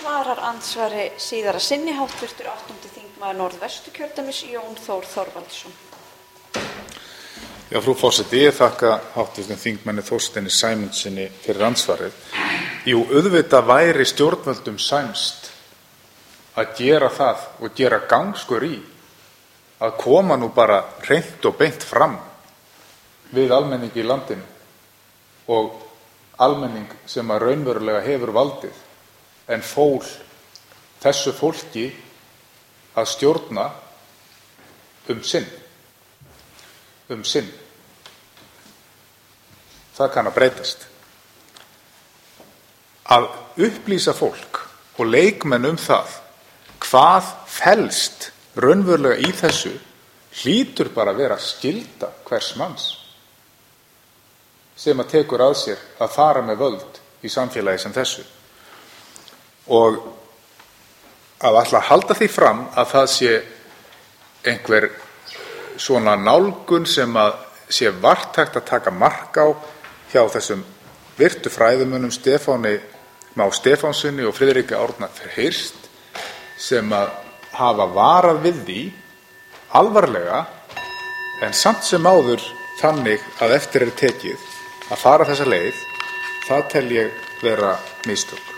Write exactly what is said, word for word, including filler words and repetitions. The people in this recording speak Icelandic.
Svarar andsvari síðara sinni háttvirtur áttundi þingmaður Norðvesturkjördæmis Jón Þór Þorvaldsson. Já, frú forseti, ég þakka háttvirtum þingmanni Þorsteini Sæmundssyni fyrir andsvarið. Jú, auðvitað væri stjórnvöldum sæmst að gera það og gera gangskur í að koma nú bara hreint og beint fram við almenningi í landinu og almenning sem að raunverulega hefur valdið en fól þessu fólki að stjórna um sinn. Um sinn. Það kann að breytast. Að upplýsa fólk og leikmenn um það hvað felst raunverulega í þessu hlýtur bara að vera skylda hvers manns sem að tekur að sér að fara með völd í samfélagi sem þessu. Og að ætla að halda því fram að það sé einhver svona nálgun sem að sé vart hægt að taka mark á hjá þessum virtu fræðimönnum Stefáni Má Stefánsssyni og Friðriki Árna Hirst sem að hafa varað við því alvarlega en samt sem áður þannig að eftir er tekið að fara þessa leið, það tel ég vera mistök.